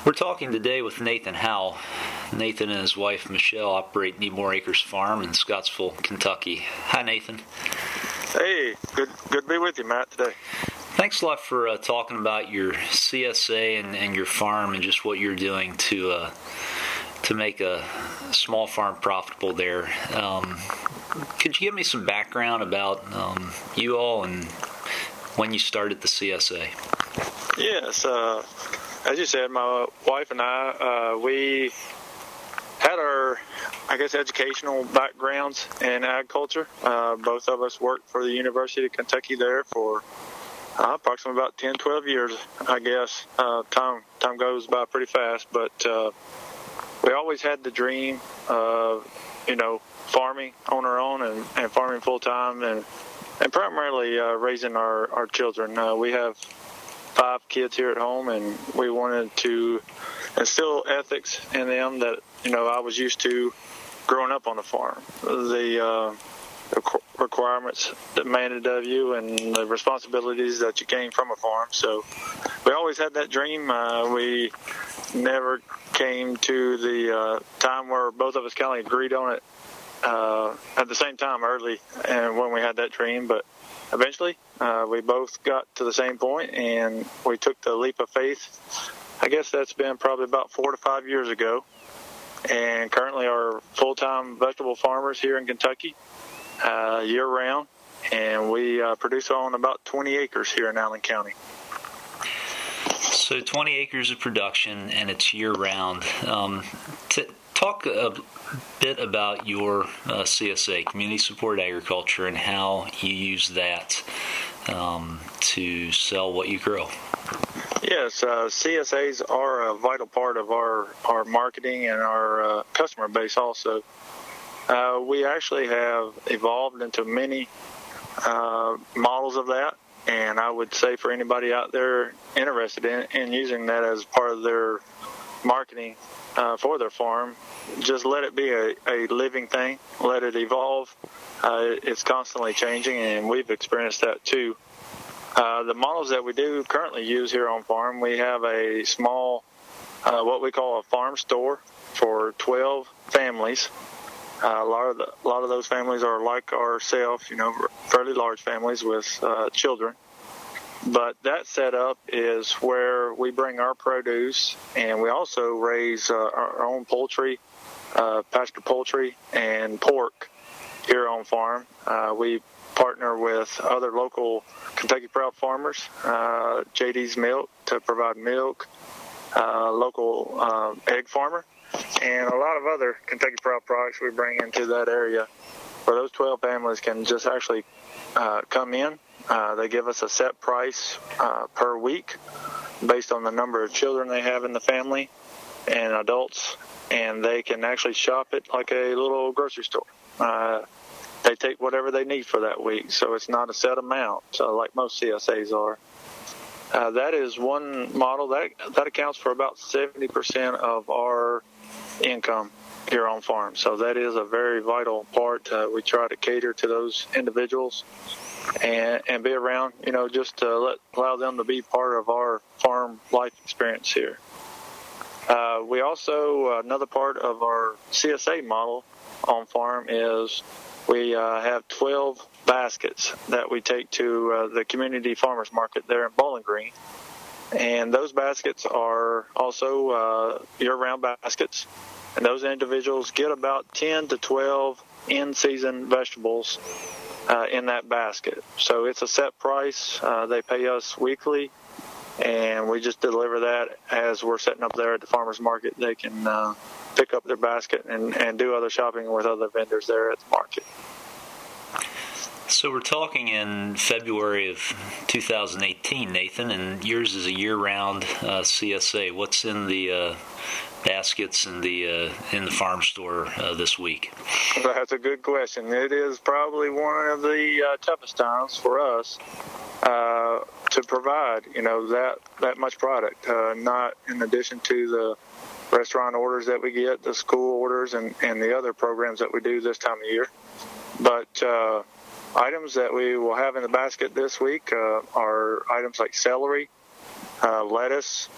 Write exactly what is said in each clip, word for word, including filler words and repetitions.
We're talking today with Nathan Howell. Nathan and his wife Michelle operate Need More Acres Farm in Scottsville, Kentucky. Hi, Nathan. Hey, good good to be with you, Matt, today. Thanks a lot for uh, talking about your C S A and, and your farm and just what you're doing to uh, to make a small farm profitable there. Um, could you give me some background about um, you all and when you started the C S A? Yes, uh, as you said, my wife and I, uh, we had our, I guess, educational backgrounds in agriculture. Uh, both of us worked for the University of Kentucky there for uh, approximately about ten, twelve years, I guess. Uh, time time goes by pretty fast, but uh, we always had the dream of, you know, farming on our own and, and farming full-time and, and primarily uh, raising our, our children. Uh, we have five kids here at home, and we wanted to instill ethics in them that, you know, I was used to growing up on the farm. The uh, requirements demanded of you and the responsibilities that you gain from a farm. So we always had that dream. Uh, we never came to the uh, time where both of us kind of agreed on it uh, at the same time early and when we had that dream, but eventually uh, we both got to the same point and we took the leap of faith. I guess that's been probably about four to five years ago, and currently are full-time vegetable farmers here in Kentucky uh, year-round, and we uh, produce on about twenty acres here in Allen County. So twenty acres of production, and it's year-round. Um, t- talk a bit about your uh, C S A, Community Support Agriculture, and how you use that um, to sell what you grow. Yes, uh, C S As are a vital part of our, our marketing and our uh, customer base also. Uh, we actually have evolved into many uh, models of that, and I would say for anybody out there interested in, in using that as part of their marketing uh, for their farm, just let it be a, a living thing. Let it evolve. Uh, it's constantly changing, and we've experienced that too. Uh, the models that we do currently use here on farm, we have a small, uh, what we call a farm store for twelve families. Uh, a lot of the, a lot of those families are like ourselves, you know, fairly large families with uh, children. But that setup is where we bring our produce, and we also raise uh, our own poultry, uh, pasture poultry, and pork here on farm. Uh, we partner with other local Kentucky Proud farmers, uh, J D's Milk to provide milk, uh, local uh, egg farmer, and a lot of other Kentucky Proud products we bring into that area where those twelve families can just actually uh, come in. Uh, they give us a set price uh, per week based on the number of children they have in the family and adults, and they can actually shop it like a little grocery store. Uh, they take whatever they need for that week, so it's not a set amount uh, like most C S As are. Uh, that is one model. That, that accounts for about seventy percent of our income here on farm, so that is a very vital part. Uh, we try to cater to those individuals and, and be around, you know, just to let, allow them to be part of our farm life experience here. Uh, we also, another part of our C S A model on farm is we uh, have twelve baskets that we take to uh, the community farmers market there in Bowling Green. And those baskets are also uh, year-round baskets. And those individuals get about ten to twelve in-season vegetables uh, in that basket. So it's a set price. Uh, they pay us weekly, and we just deliver that as we're setting up there at the farmers market. They can uh, pick up their basket and, and do other shopping with other vendors there at the market. So we're talking in February of two thousand eighteen, Nathan, and yours is a year-round uh, C S A. What's in the uh, baskets in the uh, in the farm store uh, this week? That's a good question. It is probably one of the uh, toughest times for us uh, to provide, you know, that that much product. Uh, not in addition to the restaurant orders that we get, the school orders, and, and the other programs that we do this time of year, but. Uh, Items that we will have in the basket this week uh, are items like celery, uh, lettuce,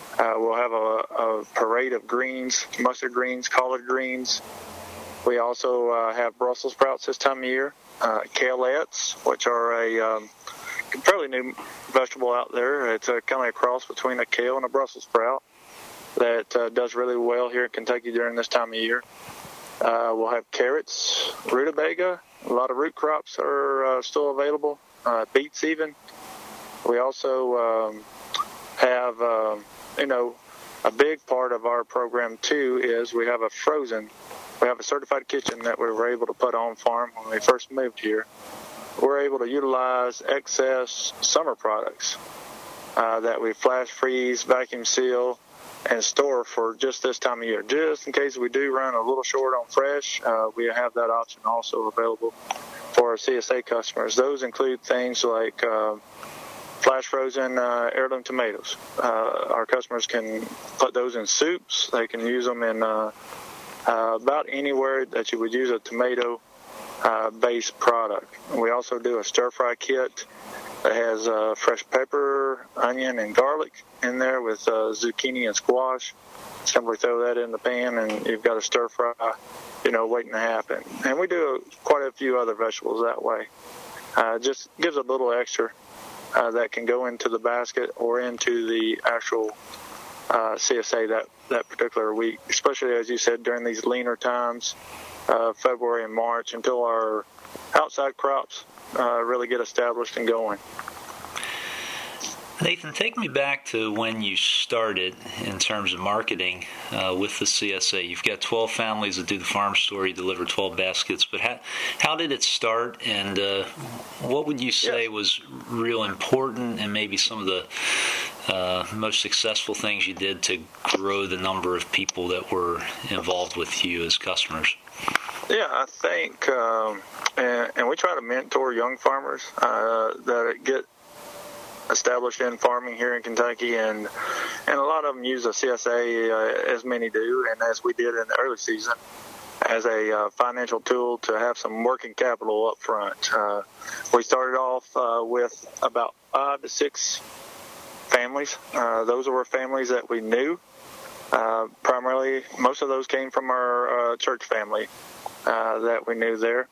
Uh, we'll have a, a parade of greens, mustard greens, collard greens. We also uh, have Brussels sprouts this time of year, uh, kaleettes, which are a um, fairly new vegetable out there. It's a, kind of a cross between a kale and a Brussels sprout that uh, does really well here in Kentucky during this time of year. Uh, we'll have carrots, rutabaga. A lot of root crops are uh, still available, uh, beets even. We also um, have, um, you know, a big part of our program, too, is we have a frozen, we have a certified kitchen that we were able to put on farm when we first moved here. We're able to utilize excess summer products uh, that we flash freeze, vacuum seal, and store for just this time of year. Just in case we do run a little short on fresh, uh, we have that option also available for our C S A customers. Those include things like uh, flash frozen uh, heirloom tomatoes. Uh, our customers can put those in soups. They can use them in uh, uh, about anywhere that you would use a tomato uh, based product. We also do a stir fry kit that has uh, fresh pepper, onion, and garlic in there with uh, zucchini and squash. Simply throw that in the pan and you've got a stir fry, you know, waiting to happen. And we do quite a few other vegetables that way. Uh, just gives a little extra uh, that can go into the basket or into the actual uh, C S A that, that particular week, especially, as you said, during these leaner times, uh, February and March, until our outside crops uh, really get established and going. Nathan, take me back to when you started in terms of marketing uh, with the C S A. You've got twelve families that do the farm store. You deliver twelve baskets. But how, how did it start, and uh, what would you say yes. was real important and maybe some of the uh, most successful things you did to grow the number of people that were involved with you as customers? Yeah, I think, um, and, and we try to mentor young farmers uh, that get established in farming here in Kentucky, and and a lot of them use a C S A, uh, as many do, and as we did in the early season, as a uh, financial tool to have some working capital up front. Uh, we started off uh, with about five to six families. Uh, those were families that we knew. Uh, primarily, most of those came from our uh, church family uh, that we knew there,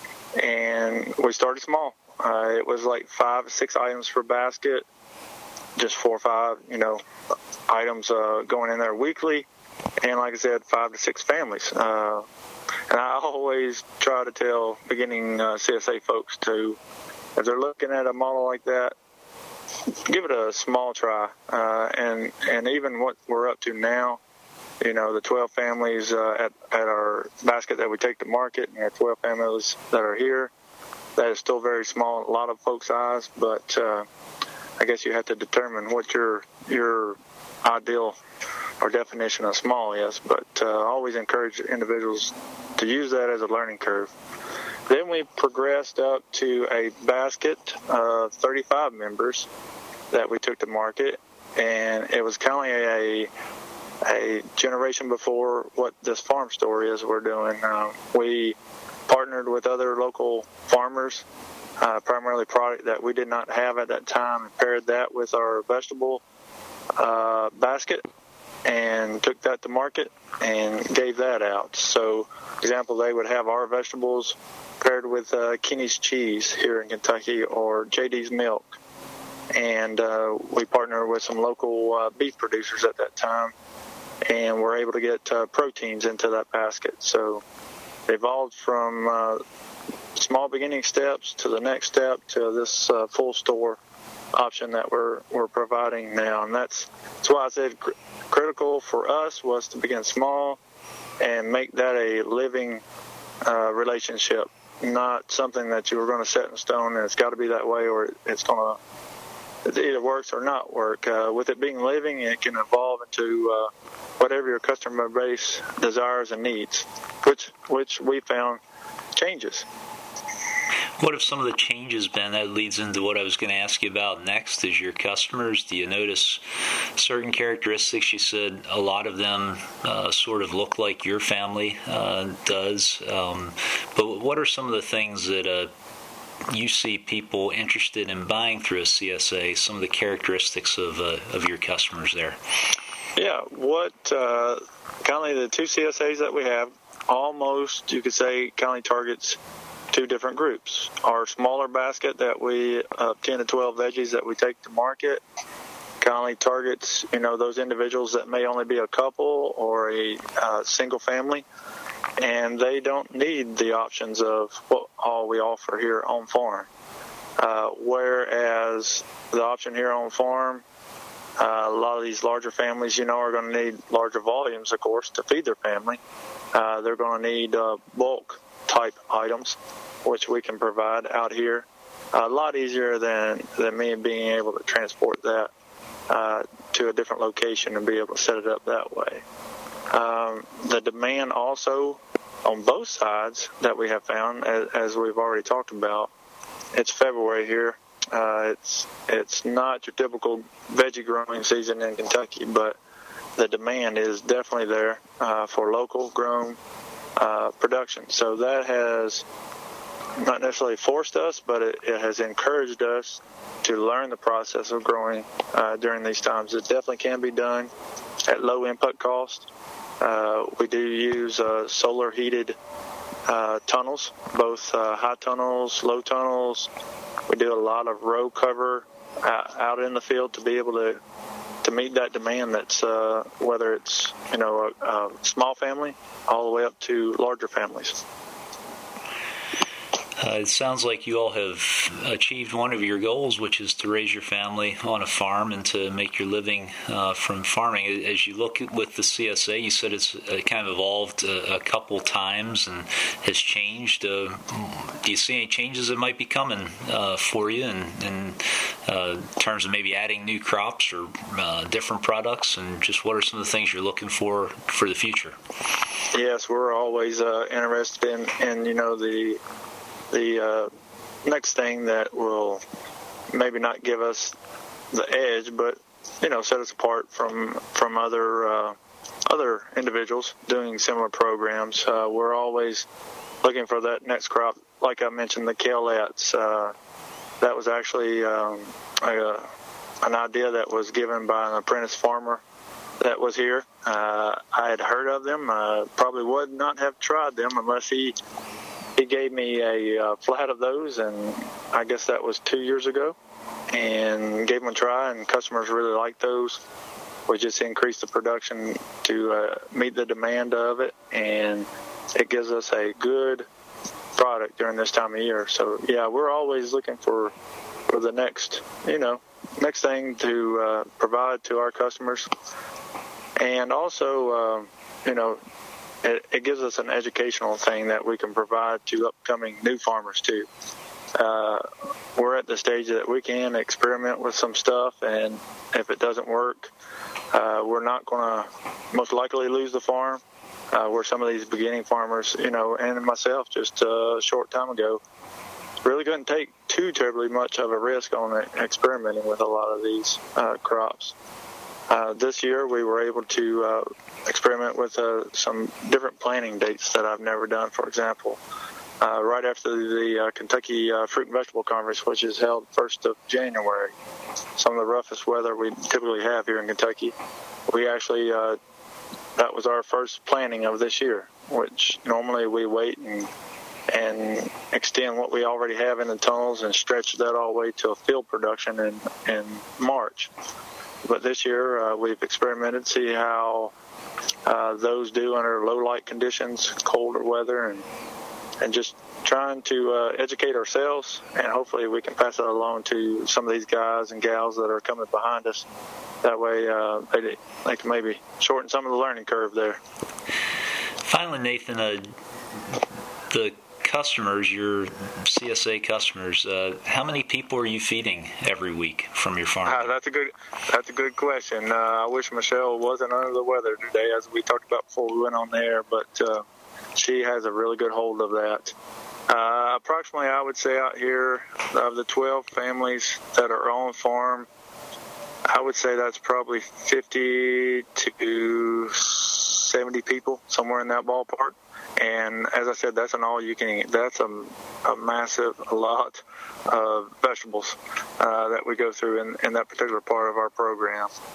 and we started small. Uh, it was like five, six items per basket, just four or five, you know, items uh, going in there weekly. And like I said, five to six families. Uh, and I always try to tell beginning uh, C S A folks to, if they're looking at a model like that, give it a small try. Uh, and, and even what we're up to now, you know, the twelve families uh, at, at our basket that we take to market, and our twelve families that are here, that is still very small in a lot of folks' eyes, but uh, I guess you have to determine what your your ideal or definition of small is. But uh, I always encourage individuals to use that as a learning curve. Then we progressed up to a basket of thirty-five members that we took to market, and it was kind of a a generation before what this farm store is we're doing. Uh, we partnered with other local farmers, uh, primarily product that we did not have at that time, and paired that with our vegetable uh, basket and took that to market and gave that out. So, for example, they would have our vegetables paired with uh, Kenny's cheese here in Kentucky or J D's milk. And uh, we partnered with some local uh, beef producers at that time, and we're able to get uh, proteins into that basket. So evolved from uh, small beginning steps to the next step to this uh, full store option that we're we're providing now, and that's that's why I said cr- critical for us was to begin small and make that a living uh, relationship, not something that you were going to set in stone and it's got to be that way or it's going to it either works or not work. Uh, with it being living, it can evolve into uh, whatever your customer base desires and needs, which which we found changes. What have some of the changes been? That leads into what I was going to ask you about next, is your customers. Do you notice certain characteristics? You said a lot of them uh, sort of look like your family uh, does. Um, but what are some of the things that uh, you see people interested in buying through a C S A, some of the characteristics of uh, of your customers there? Yeah, what uh, kind of the two C S As that we have, almost you could say kind of targets two different groups. Our smaller basket that we uh, ten to twelve veggies that we take to market kind of targets, you know, those individuals that may only be a couple or a uh, single family, and they don't need the options of what all we offer here on farm. Uh, whereas the option here on farm, uh, a lot of these larger families, you know, are going to need larger volumes, of course, to feed their family. Uh, they're going to need uh, bulk type items, which we can provide out here. A lot easier than, than me being able to transport that uh, to a different location and be able to set it up that way. Um, the demand also on both sides that we have found, as, as we've already talked about, it's February here. Uh, it's it's not your typical veggie growing season in Kentucky, but the demand is definitely there uh, for local grown uh, production. So that has not necessarily forced us, but it, it has encouraged us to learn the process of growing uh, during these times. It definitely can be done at low input cost. Uh, we do use uh, solar heated uh, tunnels, both uh, high tunnels, low tunnels. We do a lot of row cover out, out in the field to be able to to meet that demand. That's uh, whether it's, you know, a, a small family all the way up to larger families. Uh, it sounds like you all have achieved one of your goals, which is to raise your family on a farm and to make your living uh, from farming. As you look at with the C S A, you said it's uh, kind of evolved a, a couple times and has changed. Uh, do you see any changes that might be coming uh, for you in, in uh, terms of maybe adding new crops or uh, different products? And just what are some of the things you're looking for for the future? Yes, we're always uh, interested in, in, you know, the The uh, next thing that will maybe not give us the edge, but, you know, set us apart from from other uh, other individuals doing similar programs. Uh, we're always looking for that next crop. Like I mentioned, the kaleettes. Uh, that was actually um, a, an idea that was given by an apprentice farmer that was here. Uh, I had heard of them. Uh, probably would not have tried them unless he He gave me a uh, flat of those, and I guess that was two years ago, and gave them a try, and customers really liked those. We just increased the production to uh, meet the demand of it, and it gives us a good product during this time of year. So, yeah, we're always looking for for the next, you know, next thing to uh, provide to our customers. And also, uh, you know, It, it gives us an educational thing that we can provide to upcoming new farmers too. Uh, we're at the stage that we can experiment with some stuff, and if it doesn't work, uh, we're not going to most likely lose the farm. Uh, where some of these beginning farmers, you know, and myself just a short time ago, really couldn't take too terribly much of a risk on experimenting with a lot of these uh, crops. Uh, this year, we were able to uh, experiment with uh, some different planting dates that I've never done. For example, uh, right after the uh, Kentucky uh, Fruit and Vegetable Conference, which is held first of January, some of the roughest weather we typically have here in Kentucky, we actually, uh, that was our first planting of this year, which normally we wait and and extend what we already have in the tunnels and stretch that all the way to a field production in, in March. But this year, uh, we've experimented, see how uh, those do under low light conditions, colder weather, and and just trying to uh, educate ourselves, and hopefully we can pass that along to some of these guys and gals that are coming behind us. That way, uh, they, they can maybe shorten some of the learning curve there. Finally, Nathan, uh, the customers, your C S A customers, uh, how many people are you feeding every week from your farm? Uh, that's a good that's a good question. Uh, I wish Michelle wasn't under the weather today, as we talked about before we went on there, but uh, she has a really good hold of that. Uh, approximately, I would say out here, of the twelve families that are on farm, I would say that's probably fifty to seventy people, somewhere in that ballpark. And as I said, that's an all-you-can-eat. That's a, a massive, a lot of vegetables uh, that we go through in, in that particular part of our program.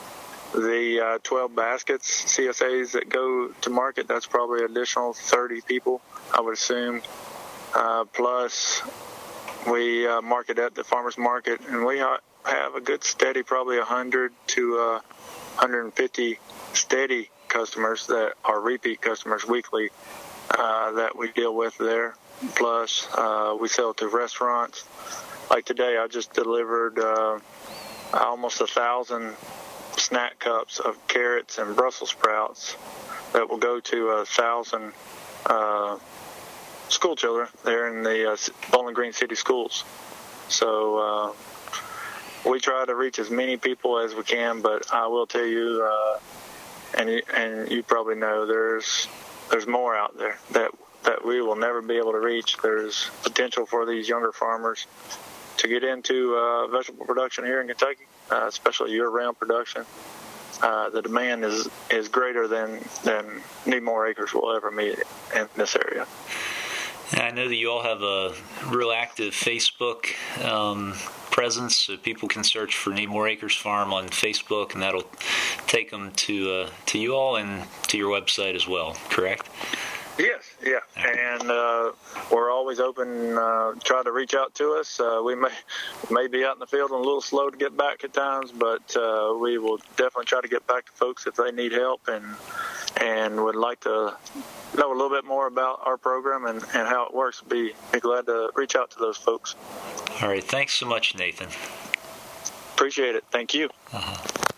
the uh, twelve baskets C S As that go to market, that's probably additional thirty people, I would assume. Uh, plus, we uh, market at the farmers market, and we ha- have a good steady, probably one hundred to uh, one hundred fifty steady customers that are repeat customers weekly uh, that we deal with there. Plus, uh, we sell to restaurants. Like today, I just delivered uh, almost a thousand snack cups of carrots and Brussels sprouts that will go to a thousand uh, school children there in the uh, Bowling Green City schools. So uh, we try to reach as many people as we can, but I will tell you, uh, and you, and you probably know, there's there's more out there that that we will never be able to reach. There's potential for these younger farmers to get into uh, vegetable production here in Kentucky, uh, especially year-round production. Uh, the demand is, is greater than, than Need More Acres will ever meet in this area. I know that you all have a real active Facebook um, presence, so people can search for Need More Acres Farm on Facebook, and that'll take them to uh, to you all and to your website as well, correct? Yes, yeah, and uh, we're always open. Uh, try to reach out to us. Uh, we may may be out in the field and a little slow to get back at times, but uh, we will definitely try to get back to folks if they need help and and would like to know a little bit more about our program and, and how it works. Be be glad to reach out to those folks. All right, thanks so much, Nathan. Appreciate it. Thank you. Uh-huh.